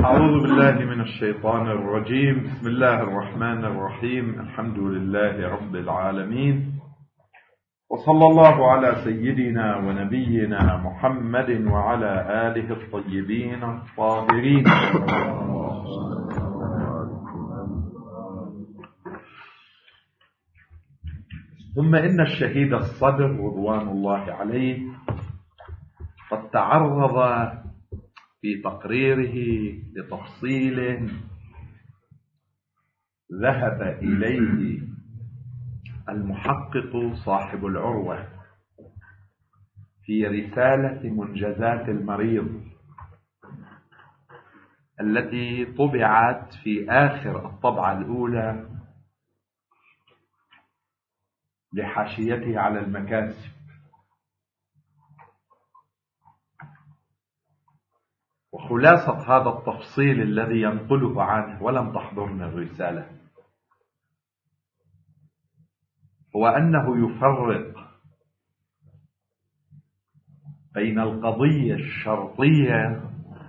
أعوذ بالله من الشيطان الرجيم. بسم الله الرحمن الرحيم. الحمد لله رب العالمين، وصلى الله على سيدنا ونبينا محمد وعلى آله الطيبين الطاهرين. ثم إن الشهيد الصدر رضوان الله عليه قد تعرض في تقريره لتفصيل ذهب إليه المحقق صاحب العروة في رسالة منجزات المريض التي طبعت في آخر الطبعة الأولى لحاشيته على المكاسب. وخلاصة هذا التفصيل الذي ينقله عنه ولم تحضرنا الرسالة هو أنه يفرق بين القضية الشرطية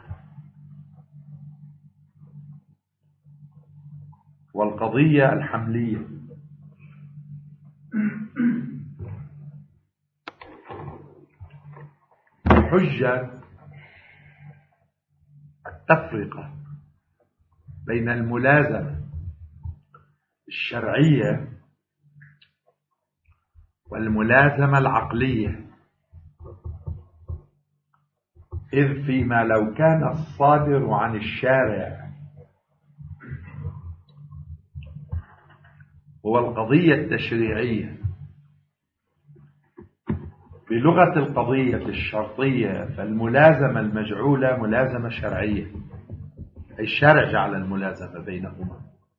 والقضية الحملية. الحجة التفرقة بين الملازمة الشرعية والملازمة العقلية، إذ فيما لو كان الصادر عن الشارع هو القضية التشريعية بلغة القضية الشرطية، فالملازمة المجعولة ملازمة شرعية، أي الشارع جعل الملازمة بينهما.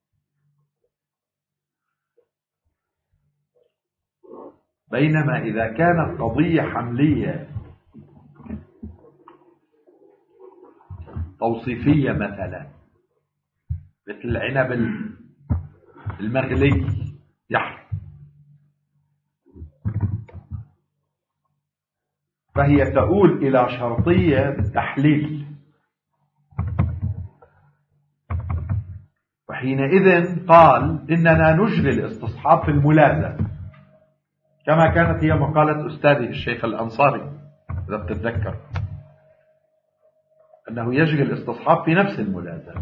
بينما إذا كانت قضية حملية توصيفية مثلا مثل العنب المغلي يحرم، فهي تؤول إلى شرطية التحليل، وحينئذ قال إننا نجري الاستصحاب في الملازمة، كما كانت هي مقالة أستاذه الشيخ الأنصاري إذا بتتذكر، أنه يجري الاستصحاب في نفس الملازمة.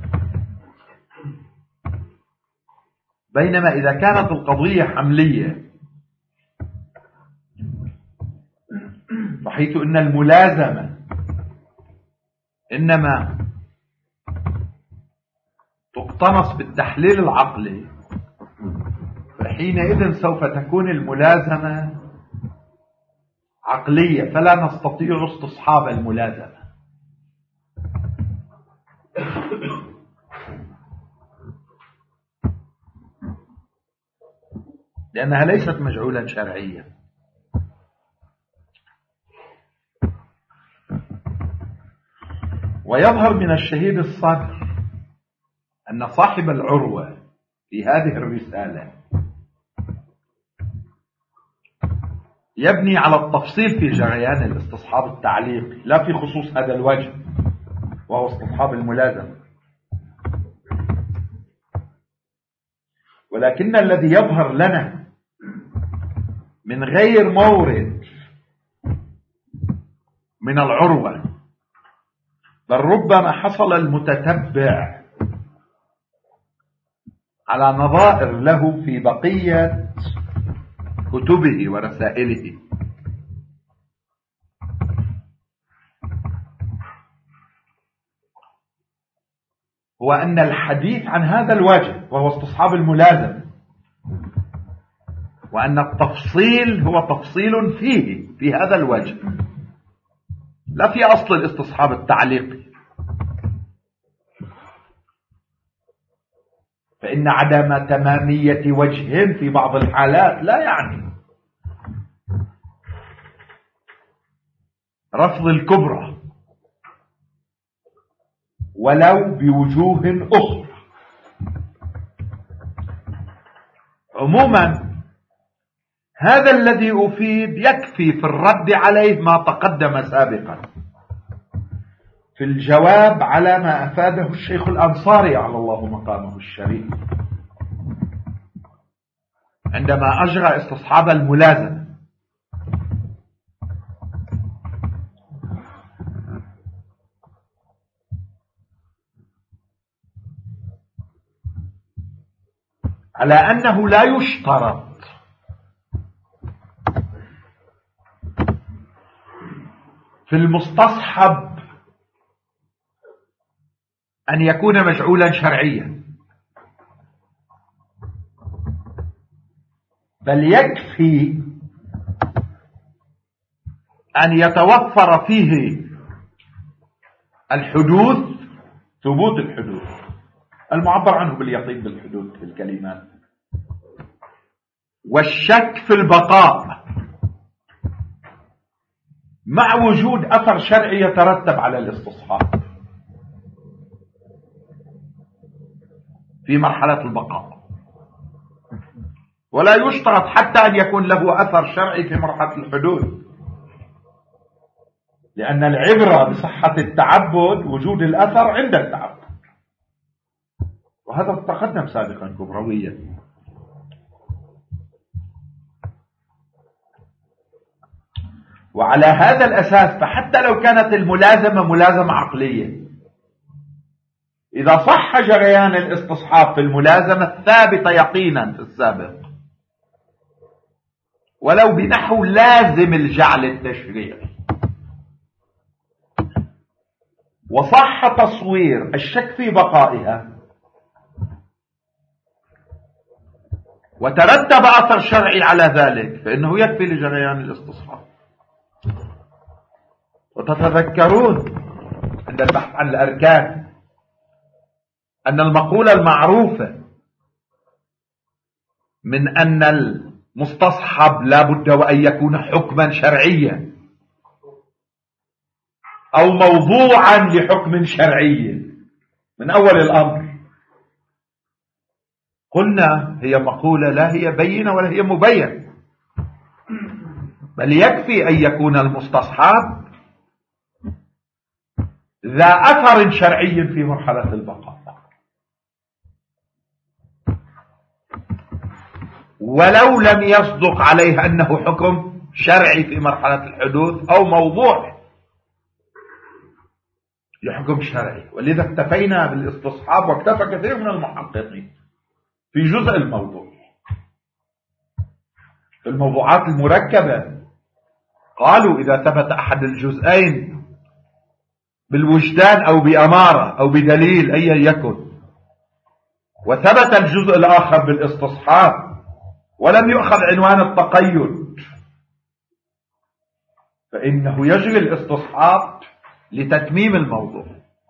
بينما إذا كانت القضية حملية بحيث أن الملازمة إنما تقتنص بالتحليل العقلي، فحينئذ سوف تكون الملازمة عقلية، فلا نستطيع استصحاب الملازمة، لأنها ليست مجعولا شرعيا. ويظهر من الشهيد الصدر أن صاحب العروة في هذه الرسالة يبني على التفصيل في جريان الاستصحاب التعليقي، لا في خصوص هذا الوجه وهو استصحاب الملازمة، ولكن الذي يظهر لنا من غير مورد من العروة، بل ربما حصل المتتبع على نظائر له في بقية كتبه ورسائله، هو أن الحديث عن هذا الوجه وهو استصحاب الملازمة، وأن التفصيل هو تفصيل فيه في هذا الوجه لا في أصل الاستصحاب التعليقي، فإن عدم تمامية وجه في بعض الحالات لا يعني رفض الكبرى ولو بوجوه أخرى. عموما هذا الذي أفيد يكفي في الرد عليه ما تقدم سابقا، في الجواب على ما أفاده الشيخ الأنصاري على الله مقامه الشريف عندما أجرى استصحاب الملازمة. على أنه لا يشترط في المستصحب أن يكون مجعولا شرعيا، بل يكفي أن يتوفر فيه الحدوث، ثبوت الحدوث المعبر عنه باليقين بالحدوث في الكلمات، والشك في البقاء مع وجود أثر شرعي يترتب على الاستصحاب في مرحلة البقاء. ولا يشترط حتى أن يكون له أثر شرعي في مرحلة الحدوث، لأن العبرة بصحة التعبد وجود الأثر عند التعبد، وهذا تقدم سابقا كبرويا. وعلى هذا الأساس فحتى لو كانت الملازمة ملازمة عقلية، إذا صح جريان الاستصحاب في الملازمة الثابتة يقينا في السابق ولو بنحو لازم الجعل التشريعي، وصح تصوير الشك في بقائها، وترتب أثر شرعي على ذلك، فإنه يكفي لجريان الاستصحاب. وتتذكرون عند البحث عن الأركان أن المقولة المعروفة من أن المستصحب لا بد وأن يكون حكما شرعيا أو موضوعا لحكم شرعي من أول الأمر، قلنا هي مقولة لا هي بينة ولا هي مبين، بل يكفي أن يكون المستصحب ذا أثر شرعي في مرحلة البقاء، ولو لم يصدق عليه أنه حكم شرعي في مرحلة الحدوث أو موضوع لحكم شرعي. ولذا اكتفينا بالاستصحاب، واكتفى كثير من المحققين في جزء الموضوع. في الموضوعات المركبة قالوا إذا ثبت أحد الجزئين بالوجدان أو بأمارة أو بدليل أيا يكن، وثبت الجزء الآخر بالاستصحاب ولم يؤخذ عنوان التقيد، فإنه يجري الاستصحاب لتتميم الموضوع.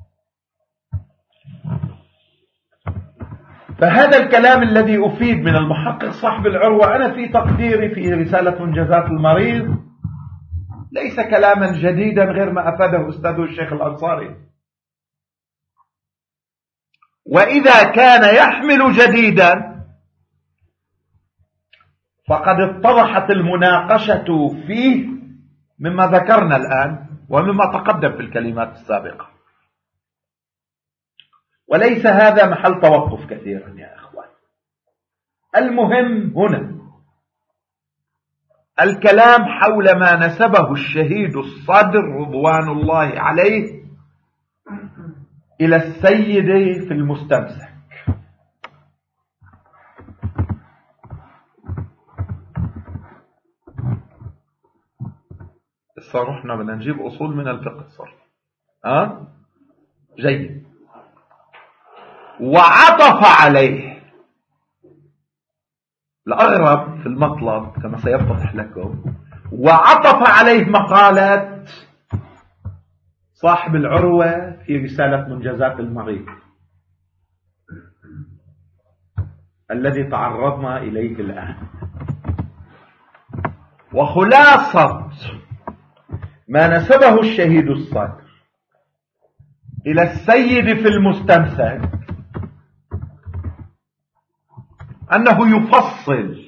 فهذا الكلام الذي أفيد من المحقق صاحب العروة أنا في تقديري في رسالة منجزات المريض ليس كلاما جديدا غير ما أفاده أستاذه الشيخ الأنصاري، وإذا كان يحمل جديدا فقد اتضحت المناقشة فيه مما ذكرنا الآن ومما تقدم في الكلمات السابقة، وليس هذا محل توقف كثيرا يا أخوان. المهم هنا الكلام حول ما نسبه الشهيد الصدر رضوان الله عليه إلى السيد في المستمسك. صار احنا بدنا نجيب أصول من الفقه صار جيد. وعطف عليه الأغرب في المطلب كما سيتضح لكم، وعطف عليه مقالة صاحب العروة في رسالة منجزات المريض الذي تعرضنا إليه الآن. وخلاصة ما نسبه الشهيد الصدر إلى السيد في المستمسك أنه يفصل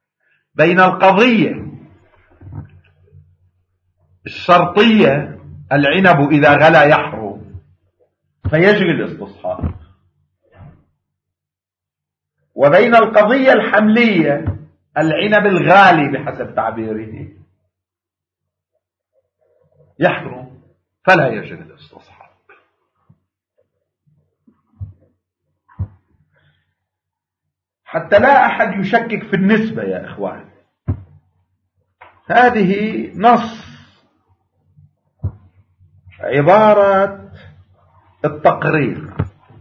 بين القضية الشرطية العنب إذا غلا يحرم فيجري الاستصحاب. وبين القضية الحملية العنب الغالي بحسب تعبيره يحرم فلا يجري الاستصحاب. حتى لا أحد يشكك في النسبة يا إخوان، هذه نص عبارة التقرير،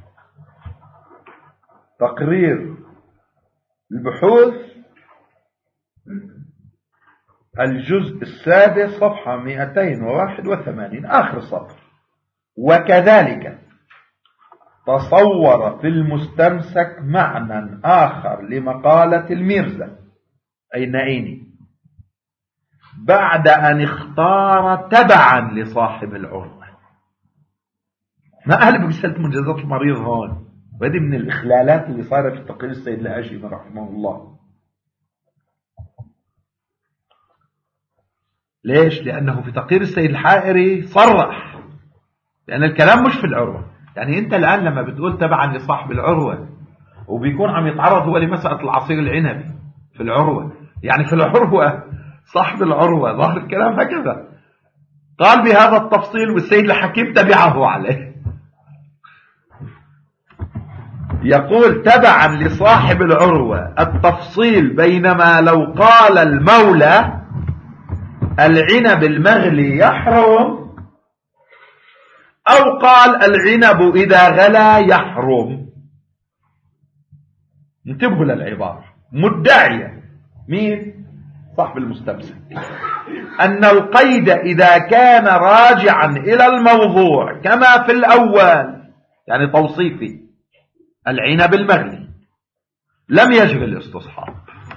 تقرير البحوث الجزء السادس صفحة 281 آخر سطر. وكذلك تصور في المستمسك معنى آخر لمقالة الميرزا أي النعيني بعد أن اختار تبعا لصاحب العروة. ما قال برسالة منجزات المريض هون، وهذه من الإخلالات اللي صارت في تقرير السيد الهاشمي رحمه الله. ليش؟ لأنه في تقرير السيد الحائري صرح لأن الكلام مش في العروة. يعني أنت الآن لما بتقول تبعا لصاحب العروة وبيكون عم يتعرض هو لمسألة العصير العنبي في العروة، يعني في العروة صاحب العروة ظاهر الكلام هكذا قال بهذا التفصيل والسيد الحكيم تبعه عليه. يقول تبعا لصاحب العروة التفصيل، بينما لو قال المولى العنب المغلي يحرم أو قال العنب إذا غلا يحرم. انتبهوا للعبارة مدعية مين؟ صاحب المستمسك أن القيد إذا كان راجعا إلى الموضوع كما في الأول، يعني توصيفي العنب المغلي، لم يجري الاستصحاب.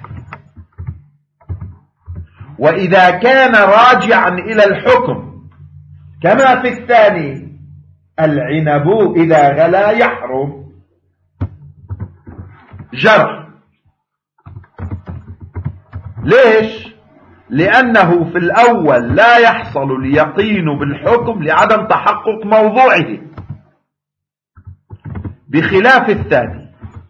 وإذا كان راجعا إلى الحكم كما في الثاني العنب إذا غلا يحرم جرى. ليش؟ لأنه في الأول لا يحصل اليقين بالحكم لعدم تحقق موضوعه، بخلاف الثاني.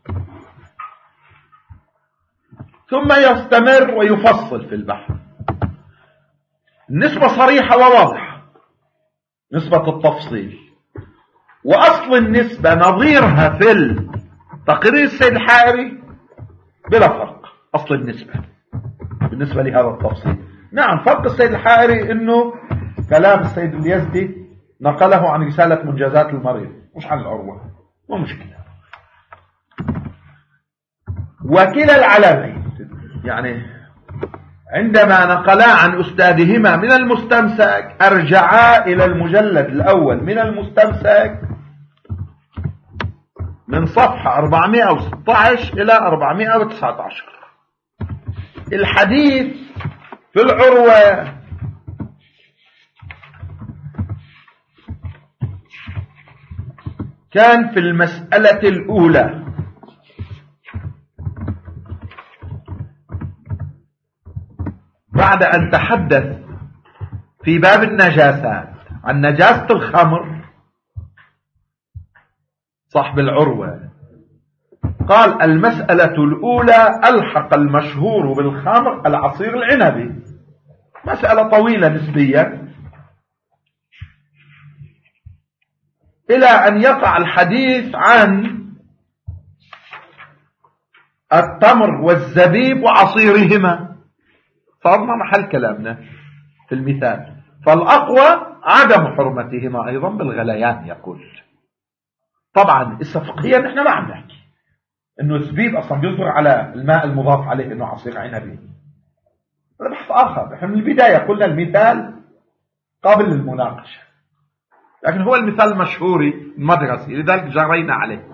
ثم يستمر ويفصل في البحث. النسبة صريحة وواضحة، نسبة التفصيل، وأصل النسبة نظيرها في التقرير السيد الحائري بلا فرق. أصل النسبة بالنسبة لهذا التفصيل، نعم فرق السيد الحائري إنه كلام السيد اليزدي نقله عن رسالة منجزات المريض مش عن العروة، مو مشكلة. وكلا العلمين يعني عندما نقلا عن أستاذهما من المستمسك أرجعا إلى المجلد الأول من المستمسك من صفحة 416 إلى 419. الحديث في العروة كان في المسألة الأولى بعد أن تحدث في باب النجاسات عن نجاسة الخمر صاحب العروة، قال المسألة الأولى ألحق المشهور بالخمر العصير العنبي، مسألة طويلة نسبيا، إلى أن يقع الحديث عن التمر والزبيب وعصيرهما. صارنا محل كلامنا في المثال، فالأقوى عدم حرمتهما أيضا بالغليان. يقول طبعا فقهيا نحن ما عم نحكي انه الزبيب اصلا بيصدر على الماء المضاف عليه انه عصير عنبي، هذا بحث اخر. نحن من البدايه قلنا المثال قابل للمناقشه، لكن هو المثال المشهوري المدرسي لذلك جرينا عليه.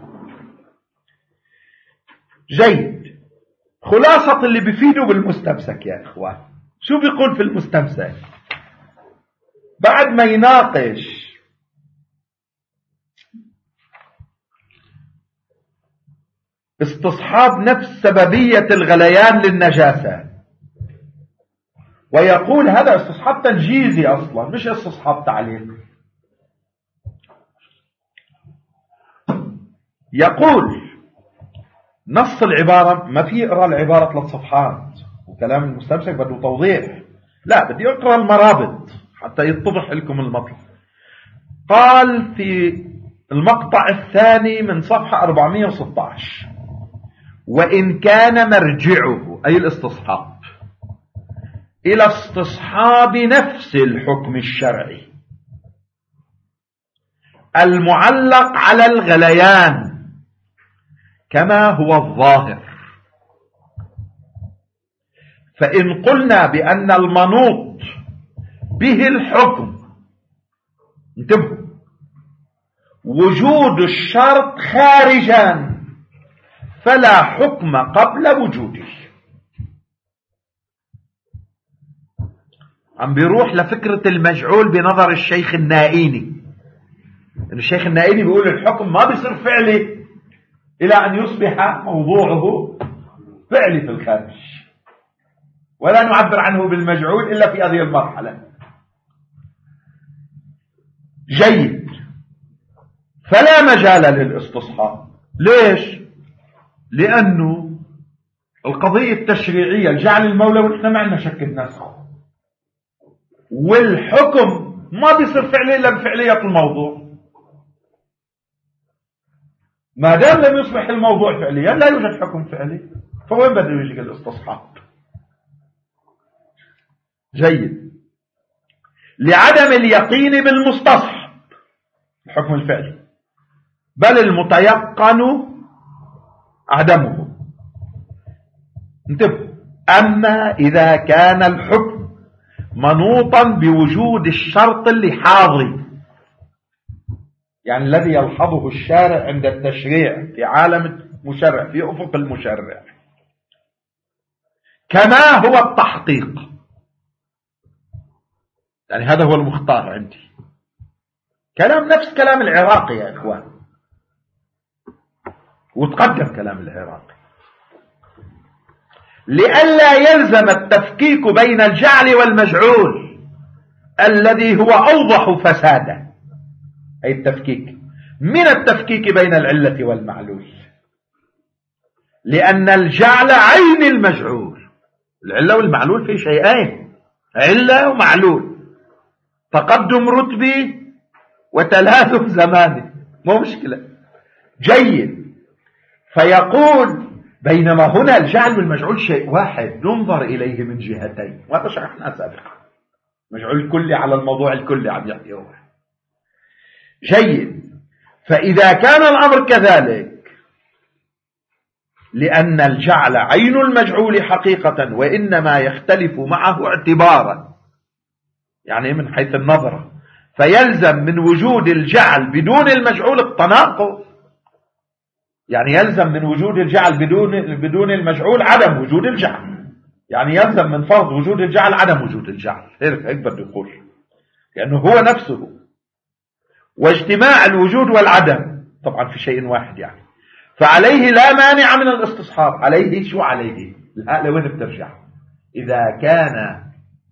جيد، خلاصه اللي بيفيدوا بالمستمسك يا اخوان، شو بيقول في المستمسك بعد ما يناقش استصحاب نفس سببية الغليان للنجاسة؟ ويقول هذا استصحاب تنجيزي أصلا مش استصحاب تعليق. يقول نص العبارة، ما في اقرأ العبارة 3 صفحات وكلام المستمسك بده توضيح، لا بدي اقرأ المرابط حتى يتضح لكم المطلب. قال في المقطع الثاني من صفحة 416: وإن كان مرجعه أي الاستصحاب إلى استصحاب نفس الحكم الشرعي المعلق على الغليان كما هو الظاهر، فإن قلنا بأن المنوط به الحكم، انتبهوا، وجود الشرط خارجا فلا حكم قبل وجوده. عم بيروح لفكرة المجعول بنظر الشيخ النائيني. الشيخ النائيني بيقول الحكم ما بيصير فعلي إلى أن يصبح موضوعه فعلي في الخارج، ولا نعبر عنه بالمجعول إلا في هذه المرحلة. جيد، فلا مجال للاستصحاب. ليش؟ لأنه القضية التشريعية الجعل المولوي نحن ما عندنا شك النسخ، والحكم ما بيصير فعلي إلا بفعلية الموضوع. ما دام لم يصبح الموضوع فعليا لا يوجد حكم فعلي، فوين بده يجي الاستصحاب؟ جيد، لعدم اليقين بالمستصحب الحكم الفعلي، بل المتيقن عدمه. انتبهوا، أما إذا كان الحكم منوطا بوجود الشرط اللحاظي، يعني الذي يلحظه الشارع عند التشريع في عالم المشرع في أفق المشرع، كما هو التحقيق، يعني هذا هو المختار عندي. كلام نفس كلام العراقي يا إخوان، وتقدم كلام العراقي، لئلا يلزم التفكيك بين الجعل والمجعول الذي هو أوضح فسادا، أي التفكيك من التفكيك بين العلة والمعلول، لأن الجعل عين المجعول. العلة والمعلول في شيئين، علة ومعلول، تقدم رتبي وتلاثم زماني، مو مشكلة. جيد، فيقول بينما هنا الجعل والمجعول شيء واحد ننظر إليه من جهتين، وهذا شرحناه سابقا. مجعول الكلي على الموضوع الكلي عم يحكي هو. جيد، فإذا كان الأمر كذلك، لأن الجعل عين المجعول حقيقة وإنما يختلف معه اعتبارا، يعني من حيث النظرة، فيلزم من وجود الجعل بدون المجعول التناقض، يعني يلزم من وجود الجعل بدون المجعول عدم وجود الجعل، يعني يلزم من فرض وجود الجعل عدم وجود الجعل، هيك بده يقول، لأنه هو نفسه. واجتماع الوجود والعدم طبعا في شيء واحد، يعني فعليه لا مانع من الاستصحاب. عليه شو؟ عليه لوين بترجع؟ إذا كان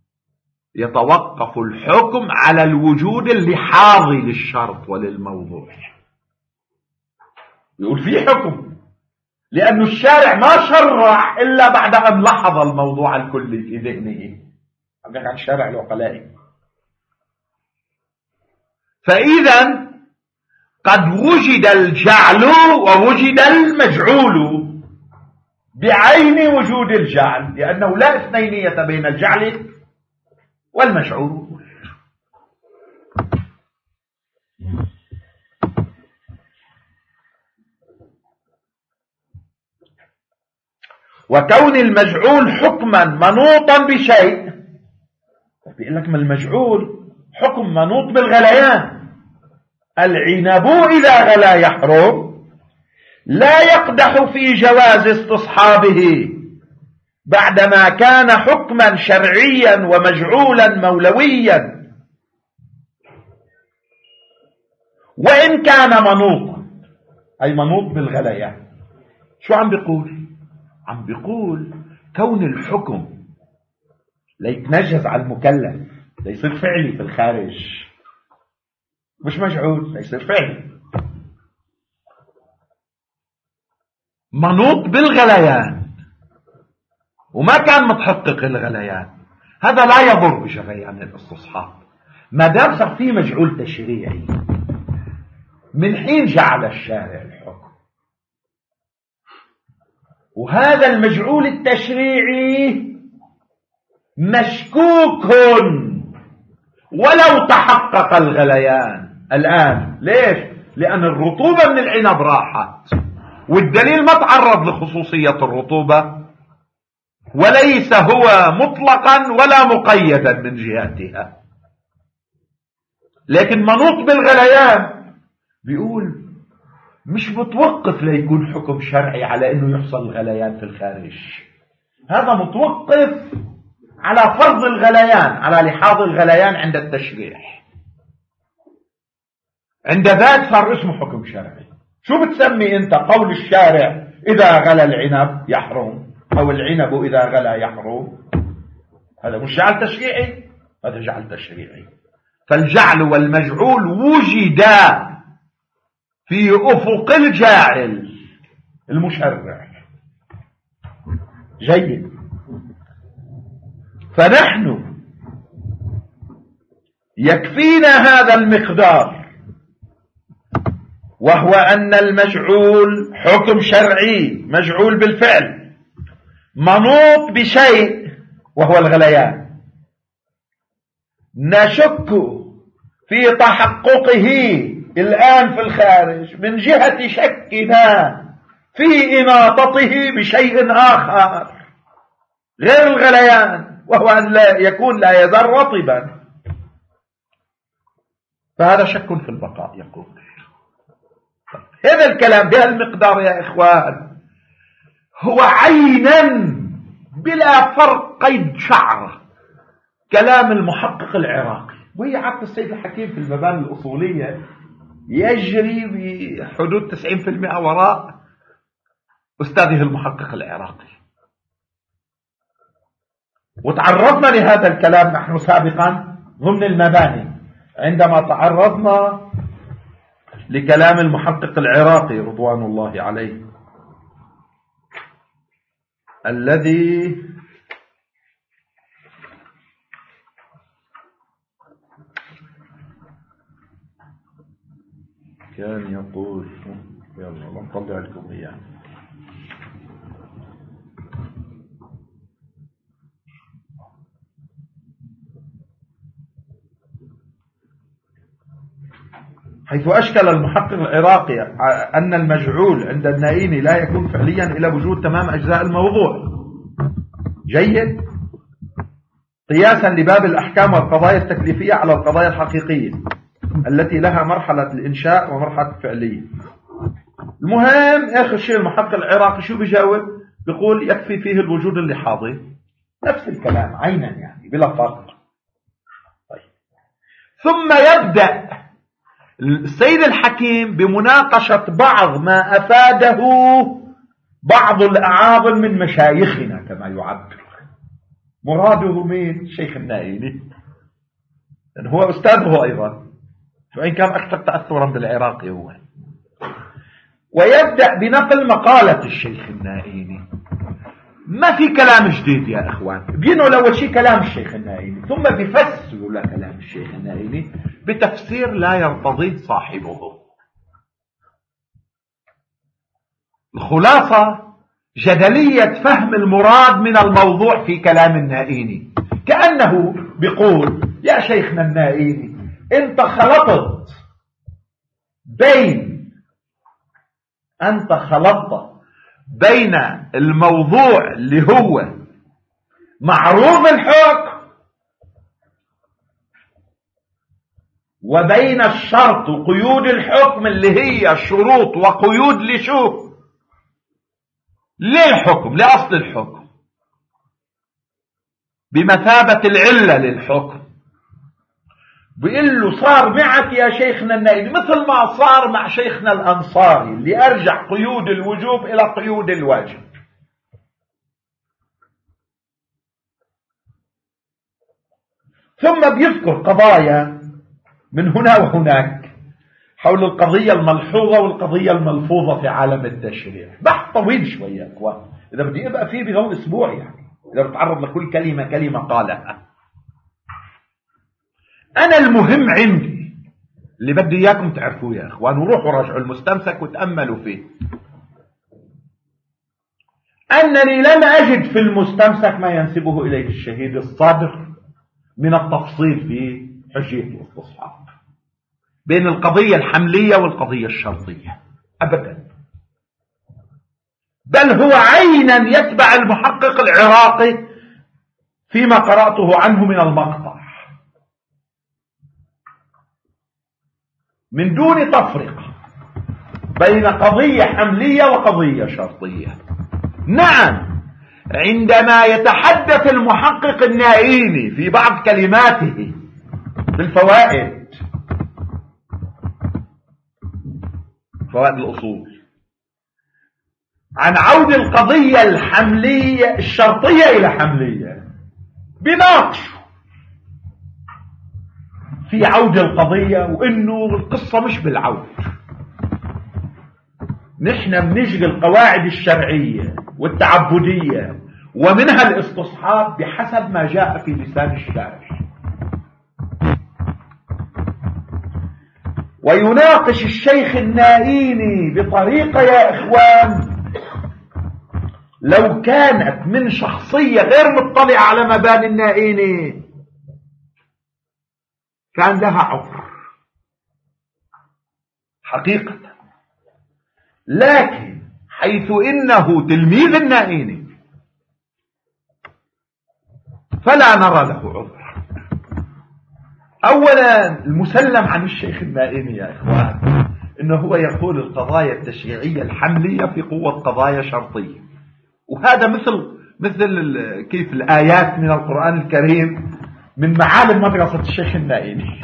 يتوقف الحكم على الوجود اللحاظي للشرط وللموضوع، يقول في حكم، لأن الشارع ما شرع إلا بعد أن لحظ الموضوع الكلي في ذهنه. عم نحكي عن الشارع العقلائي. فإذا قد وجد الجعل ووجد المجعول بعين وجود الجعل، لأنه لا اثنينية بين الجعل والمجعول. وكون المجعول حكما منوطا بشيء، بيقول لك ما المجعول حكم منوط بالغليان. العنب إذا غلا يحرم، لا يقدح في جواز استصحابه بعدما كان حكما شرعيا ومجعولا مولويا، وإن كان منوطا، أي منوط بالغليان. شو عم بيقول؟ عم بيقول كون الحكم ليتنجز على المكلف، ليصير فعلي في الخارج، مش مجعول، ليصير فعلي. منوط بالغليان وما كان متحقق الغليان، هذا لا يضر بجريان الاستصحاب ما دام صار فيه مجعول تشريعي. من حين جعل الشارع الحكم، وهذا المجعول التشريعي مشكوك ولو تحقق الغليان الآن. ليش؟ لأن الرطوبة من العنب راحت، والدليل ما تعرض لخصوصية الرطوبة، وليس هو مطلقا ولا مقيدا من جهتها. لكن منوط بالغليان بيقول مش متوقف ليكون حكم شرعي على انه يحصل الغليان في الخارج، هذا متوقف على فرض الغليان، على لحاظ الغليان عند التشريع. عند ذلك صار اسمه حكم شرعي. شو بتسمي انت قول الشارع اذا غلى العنب يحرم، او العنب اذا غلى يحرم؟ هذا مش جعل تشريعي، هذا جعل تشريعي. فالجعل والمجعول وجدا في افق الجاعل المشرع. جيد. فنحن يكفينا هذا المقدار، وهو أن المجعول حكم شرعي، مجعول بالفعل، منوط بشيء وهو الغليان. نشك في تحققه الآن في الخارج من جهة شكنا في إناطته بشيء آخر غير الغليان، وهو أن لا يكون لا يزال رطبا. فهذا شك في البقاء. يقول هذا الكلام بهذا المقدار يا إخوان هو عينا بلا فرق قيد شعره كلام المحقق العراقي، وهي عقد السيد الحكيم في المباني الأصولية يجري بحدود 90% وراء أستاذه المحقق العراقي. وتعرضنا لهذا الكلام نحن سابقا ضمن المباني عندما تعرضنا لكلام المحقق العراقي رضوان الله عليه، الذي كان يقول، يلا نطلع لكم اياه، حيث أشكل المحقق العراقي أن المجعول عند النائين لا يكون فعليا إلى وجود تمام أجزاء الموضوع. جيد. قياسا لباب الأحكام والقضايا التكليفية على القضايا الحقيقية التي لها مرحلة الإنشاء ومرحلة الفعلية. المهم آخر شيء المحقق العراقي شو بيجاوب؟ بيقول يكفي فيه الوجود اللحاظي. نفس الكلام عينا يعني بلا فرق. طيب. ثم يبدأ السيد الحكيم بمناقشة بعض ما أفاده بعض الأعاظم من مشايخنا كما يعبر. مراده مين؟ الشيخ النائيني، لأنه هو أستاذه أيضا، وإن كان أكثر تأثرا بالعراقي هو. ويبدأ بنقل مقالة الشيخ النائيني. ما في كلام جديد يا إخوان، بينوا الأول شيء كلام الشيخ النائيني، ثم بيفسروا له كلام الشيخ النائيني بتفسير لا يرتضيه صاحبه. الخلاصة جدلية فهم المراد من الموضوع في كلام النائيني، كأنه بيقول يا شيخنا النائيني انت خلطت بين الموضوع اللي هو معروض الحكم وبين الشرط وقيود الحكم اللي هي شروط وقيود لشو؟ للحكم، لأصل الحكم، بمثابة العلة للحكم. بيقول له صار معك يا شيخنا النائبي مثل ما صار مع شيخنا الأنصاري اللي أرجع قيود الوجوب إلى قيود الواجب. ثم بيذكر قضايا من هنا وهناك حول القضية الملحوظة والقضية الملفوظة في عالم التشريع. بحث طويل شوية يا اخوان، إذا بدي يبقى فيه بغض أسبوع، يعني إذا بتعرض لكل كلمة قالها. أنا المهم عندي اللي بدي إياكم تعرفوه يا أخوان، وروحوا راجعوا المستمسك وتأملوا فيه، أنني لم أجد في المستمسك ما ينسبه إليه الشهيد الصادق من التفصيل في حجية الاستصحاب بين القضية الحملية والقضية الشرطية أبدا، بل هو عينا يتبع المحقق العراقي فيما قرأته عنه من المقطع من دون تفرقة بين قضية حملية وقضية شرطية. نعم، عندما يتحدث المحقق النائيني في بعض كلماته في الفوائد، فوائد الأصول، عن عود القضية الحملية الشرطية إلى حملية، بناقش في عود القضية وإنه القصة مش بالعود، نحن بنجري القواعد الشرعية والتعبدية ومنها الاستصحاب بحسب ما جاء في لسان الشارع. ويناقش الشيخ النائيني بطريقة يا إخوان لو كانت من شخصية غير مطلعة على مباني النائيني كان لها عذر حقيقة، لكن حيث إنه تلميذ النائيني فلا نرى له عذر. أولا المسلم عن الشيخ النائيني يا إخوان إنه هو يقول القضايا التشريعية الحملية في قوة قضايا شرطية، وهذا مثل كيف الآيات من القرآن الكريم من معالم مدرسة الشيخ النائيني،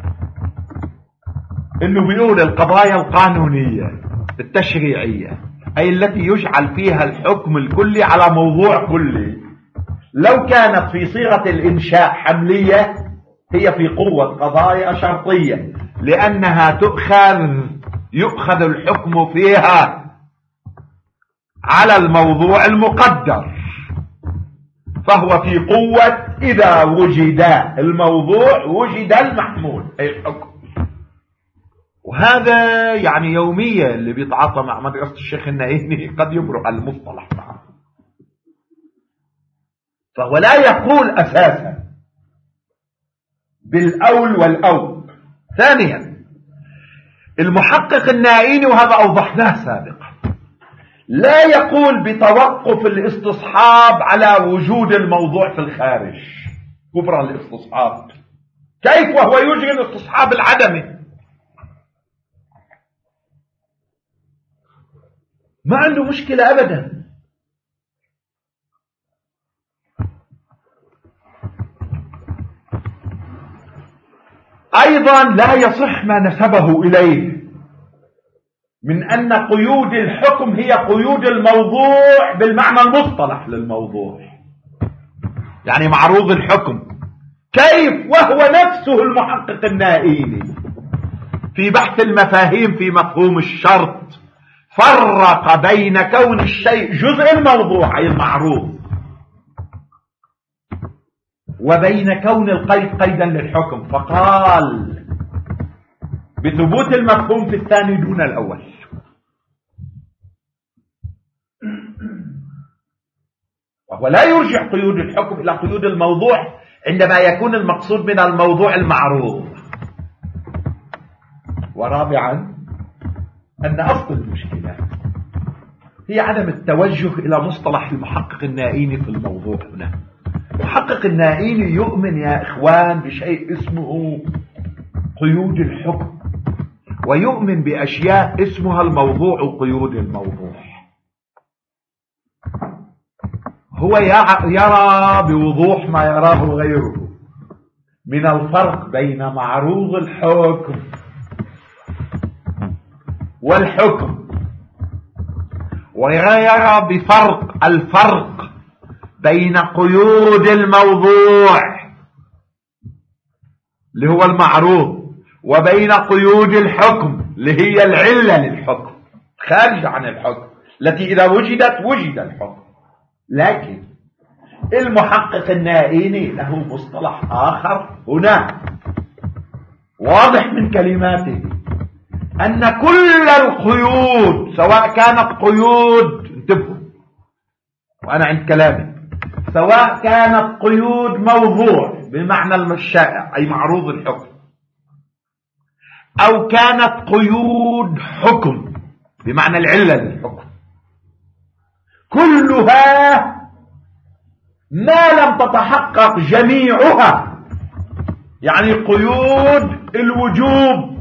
إنه بيقول القضايا القانونية التشريعية أي التي يجعل فيها الحكم الكلي على موضوع كلي، لو كانت في صيغة الإنشاء حملية هي في قوة قضايا شرطية، لأنها يؤخذ الحكم فيها على الموضوع المقدر، فهو في قوة إذا وجد الموضوع وجد المحمول أي الحكم. وهذا يعني يوميا اللي بيتعاطى مع مدرسة الشيخ النائيني قد يبرق المصطلح معه، فهو لا يقول أساسا بالأول والأول. ثانيا المحقق النائيني، وهذا أوضحناه سابقا، لا يقول بتوقف الاستصحاب على وجود الموضوع في الخارج كفر الاستصحاب، كيف وهو يجري الاستصحاب العدمي؟ ما عنده مشكلة أبدا. أيضا لا يصح ما نسبه إليه من أن قيود الحكم هي قيود الموضوع بالمعنى المصطلح للموضوع، يعني معروض الحكم، كيف وهو نفسه المحقق النائيني في بحث المفاهيم في مفهوم الشرط فرق بين كون الشيء جزء الموضوع أي المعروض وبين كون القيد قيدا للحكم، فقال بثبوت المفهوم في الثاني دون الأول. وهو لا يرجع قيود الحكم إلى قيود الموضوع عندما يكون المقصود من الموضوع المعروض. ورابعا أن أصل المشكلة هي عدم التوجه إلى مصطلح المحقق النائيني في الموضوع هنا. المحقق النائيني يؤمن يا إخوان بشيء اسمه قيود الحكم، ويؤمن بأشياء اسمها الموضوع وقيود الموضوع. هو يرى بوضوح ما يراه غيره من الفرق بين معروض الحكم والحكم، ويرى الفرق بين قيود الموضوع اللي هو المعروض، وبين قيود الحكم اللي هي العلة للحكم خارج عن الحكم التي إذا وجدت وجد الحكم. لكن المحقق النائيني له مصطلح آخر هنا واضح من كلماته، أن كل القيود سواء كانت قيود، انتبهوا وأنا عند كلامي، سواء كانت قيود موضوع بمعنى الشائع أي معروض الحكم، أو كانت قيود حكم بمعنى العلة للحكم، كلها ما لم تتحقق جميعها، يعني قيود الوجوب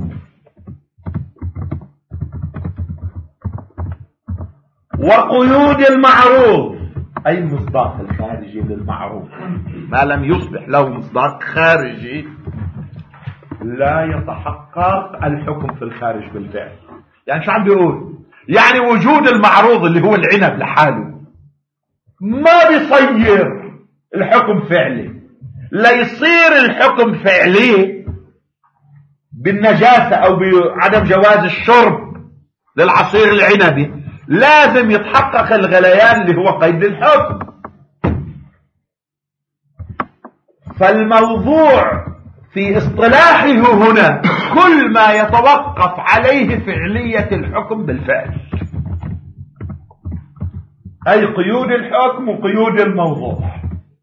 وقيود المعروض أي المصداق الخارجي للمعروف، ما لم يصبح له مصداق خارجي لا يتحقق الحكم في الخارج بالفعل. يعني شو عم بيقول؟ يعني وجود المعروض اللي هو العنب لحاله ما بيصير الحكم فعلي. لا يصير الحكم فعلي بالنجاسة أو بعدم جواز الشرب للعصير العنبي، لازم يتحقق الغليان اللي هو قيد الحكم. فالموضوع في اصطلاحه هنا كل ما يتوقف عليه فعلية الحكم بالفعل، أي قيود الحكم وقيود الموضوع.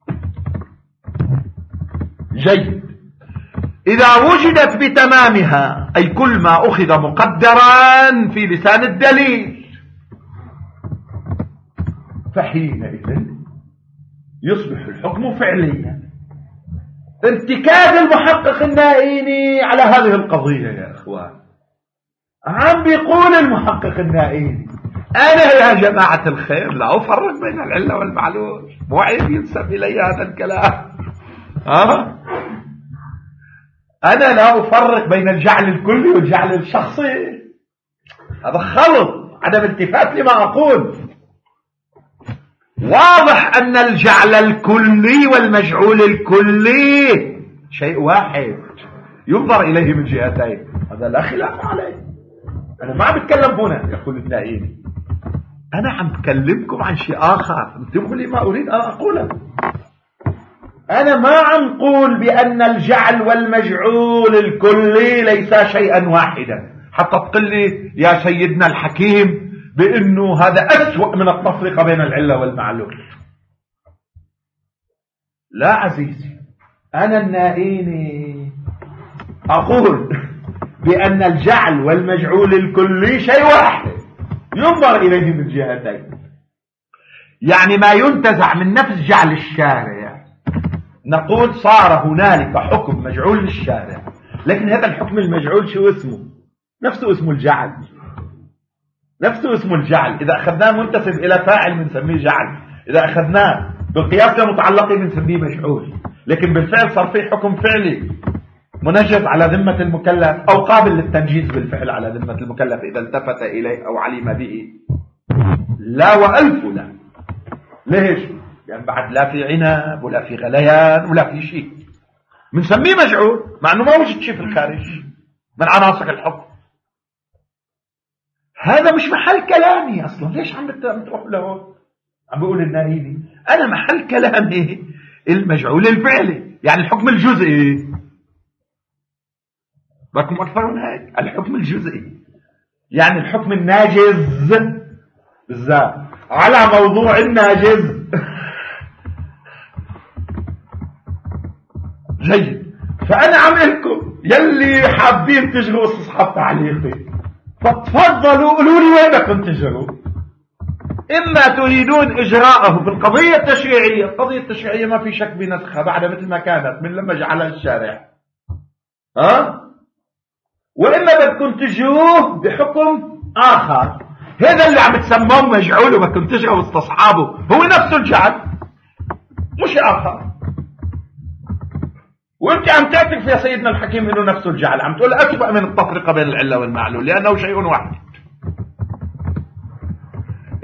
جيد. إذا وجدت بتمامها أي كل ما أخذ مقدرا في لسان الدليل، فحينئذ يصبح الحكم فعليا. ارتكاز المحقق النائيني على هذه القضية يا إخوان، عم بيقول المحقق النائيني أنا يا جماعة الخير لا أفرق بين العلة والمعلول، مو عيب ينسب إلي هذا الكلام. أنا لا أفرق بين الجعل الكلي والجعل الشخصي، هذا خلط، عدم التفات لما أقول. واضح أن الجعل الكلي والمجعول الكلي شيء واحد ينظر إليه من جهتين، هذا لا خلاف عليه. أنا ما عم بتكلم هنا يقول النائيني، أنا عم بكلمكم عن شيء آخر، انتبهوا لي ما أريد أن أقوله. أنا ما عم قول بأن الجعل والمجعول الكلي ليس شيئا واحدا حتى تقول لي يا سيدنا الحكيم بأنه هذا أسوأ من التفرقة بين العلة والمعلول. لا عزيزي، أنا النائيني أقول بأن الجعل والمجعول الكلي شيء واحد ينظر إليه من جهتين. يعني ما ينتزع من نفس جعل الشارع نقول صار هنالك حكم مجعول للشارع، لكن هذا الحكم المجعول شو اسمه؟ نفسه اسمه الجعل، نفسه اسمه الجعل. إذا أخذناه منتسب إلى فاعل بنسميه جعل، إذا أخذناه بالقياس لمتعلق بنسميه مجعول. لكن بالفعل صار فيه حكم فعلي منجز على ذمة المكلف أو قابل للتنجيز بالفعل على ذمة المكلف إذا التفت إليه أو علم به. لا وألف لا. ليش؟ لأن بعد لا في عنب ولا في غليان ولا في شيء بنسميه مجعول، مع أنه ما وجد شيء في الخارج من عناصر الحكم. هذا مش محل كلامي أصلا. ليش عم تروح له؟ عم بقول النائيني أنا محل كلامي المجعول الفعلي، يعني الحكم الجزئي. بكم أكثر من هيك، الحكم الجزئي يعني الحكم الناجز بالذات على موضوع الناجز. جيد. فأنا عملكم يلي حابين تجروا استصحاب تعليقي فتفضلوا قولوا لي وينكم تجروا. إما تريدون إجراءه في القضية التشريعية، القضية التشريعية ما في شك بنسخها بعد مثل ما كانت من لما جعلها الشارع، وإما بدكم تجروه بحكم آخر. هذا اللي عم تسموه مجعول وبدكم تجروا استصحابه هو نفسه الجعل مش آخر. وانت عم تعترف يا سيدنا الحكيم انه نفسه الجعل، عم تقول أسوأ من التفرقة بين العلة والمعلول لأنه شيء واحد.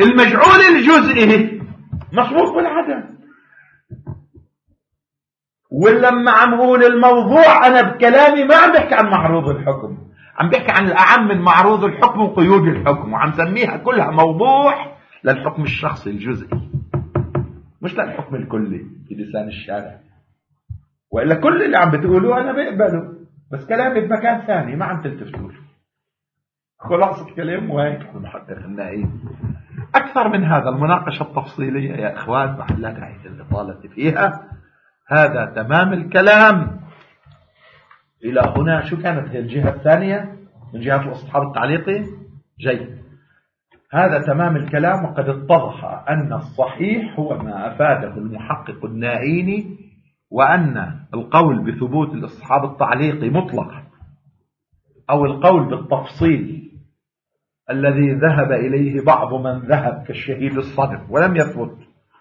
المجعول الجزئي مصروف بالعدم، ولما عم اقول الموضوع انا بكلامي ما عم بحكي عن معروض الحكم، عم بحكي عن الاعم من معروض الحكم وقيود الحكم، وعم سميها كلها موضوع للحكم الشخصي الجزئي مش للحكم الكلي في لسان الشارع. والا كل اللي عم بتقولوه انا بقبله، بس كلامي بمكان ثاني ما عم تلتفتوا له. خلاصة كلام وهيك المحقق النائي. اكثر من هذا المناقشة التفصيلية يا اخوان بعد لا داعي للإطالة فيها. هذا تمام الكلام. الى هنا شو كانت هي الجهة الثانية من جهة الاستصحاب التعليقي؟ جيد، هذا تمام الكلام. وقد اتضح أن الصحيح هو ما أفاده المحقق النائيني، وأن القول بثبوت الاستصحاب التعليقي مطلقا أو القول بالتفصيل الذي ذهب إليه بعض من ذهب كالشهيد الصدر ولم يثبت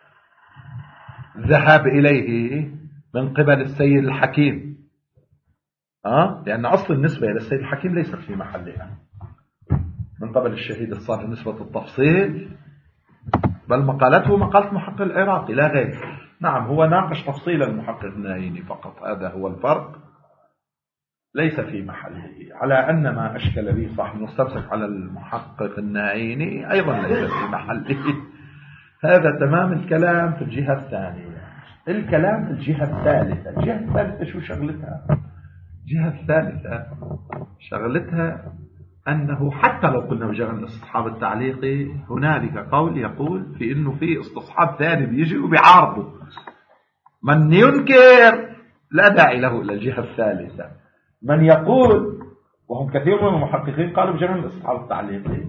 ذهب إليه من قبل السيد الحكيم، لأن أصل النسبة إلى السيد الحكيم ليست في محلها من قبل الشهيد الصادق نسبة التفصيل، بل مقالته مقالة محقق العراقي لا غير. نعم هو ناقش تفصيل المحقق النائيني فقط، هذا هو الفرق، ليس في محله. على أن ما أشكل به صاحب المستمسك على المحقق النائيني أيضا ليس في محله. هذا تمام الكلام في الجهة الثانية. الكلام في الجهة الثالثة. الجهة الثالثة شو شغلتها؟ الجهة الثالثة شغلتها أنه حتى لو قلنا بجانب الاستصحاب التعليقي هنالك قول يقول في أنه في استصحاب ثاني بيجي وبيعارضه. من ينكر لا داعي له إلى الجهة الثالثة. من يقول، وهم كثير من المحققين قالوا بجانب الاستصحاب التعليقي،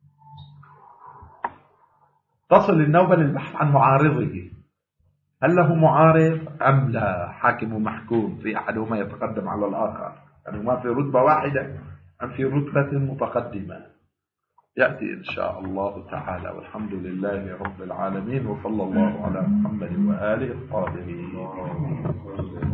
تصل النوبة للبحث عن معارضه، هل له معارض أم لا، حاكم ومحكوم في أحدهما يتقدم على الآخر، يعني ما في رتبة واحدة أم في رتبة متقدمة. يأتي إن شاء الله تعالى، والحمد لله رب العالمين، وصلى الله على محمد وآله الطاهرين.